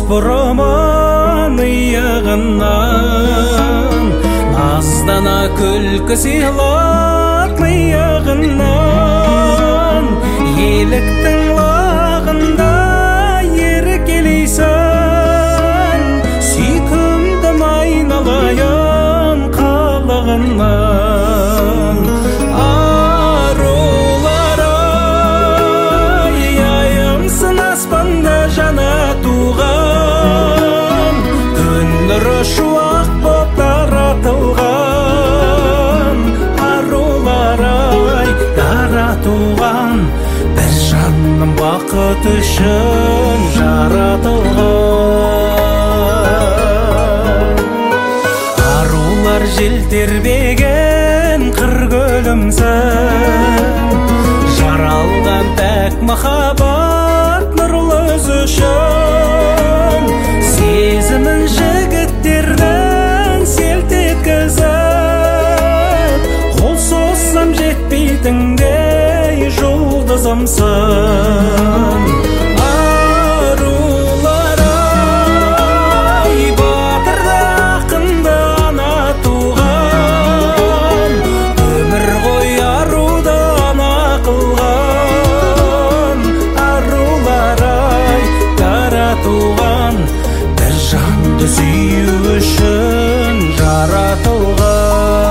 бұрымын иығынан, наздана күлкі сыйлап миығынан, еліктің лағында еркелейсің, сүйкімдім айналайын қалағынан. Арулар-ай, айымсың аспанда жана туған, күн нұры шуақ боп таратылған. Арулар-ай, таратылған, бір жанның бақыт үшін жаратылған. Арулар жел тербеген қыр көлімсің, жаралған пәк махаббат нұрлы өз үшін. Сезімін жігіттердің селт еткізіп, қол соссам жетпейтіндей жұлдызымсың. Арулар-ай, батырды ақынды ана туған, өмір ғой аруды ана қылған. Арулар-ай, таратылған, бір жанды сүю үшін жаратылған.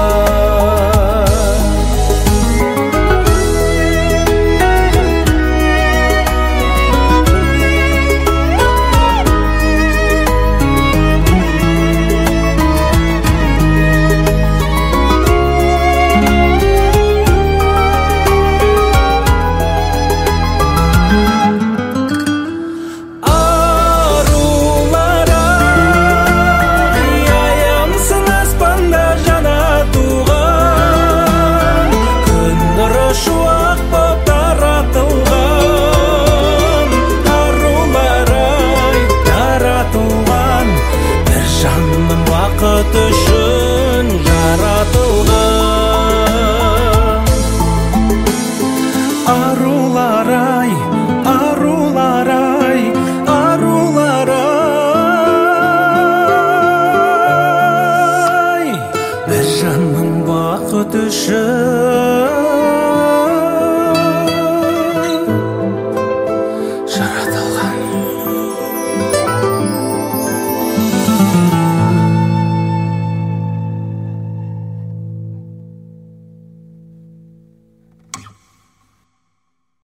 Бақыт үшін жаратылған. Арулар-ай, арулар-ай, арулар-ай, бір жанның бақыт үшін